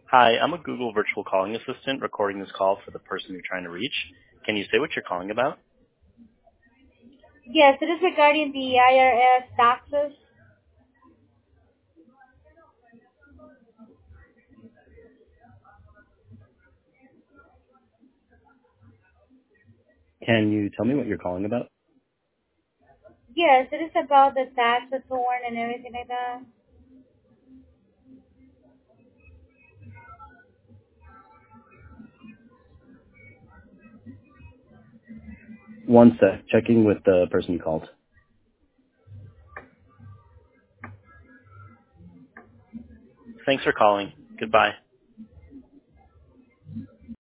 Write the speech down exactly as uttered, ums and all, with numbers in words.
Hi, I'm a Google virtual calling assistant recording this call for the person you're trying to reach. Can you say what you're calling about? Yes, it is regarding the I R S taxes. Can you tell me what you're calling about? Yes, it is about the tax return and everything like that. One sec. Checking with the person you called. Thanks for calling. Goodbye.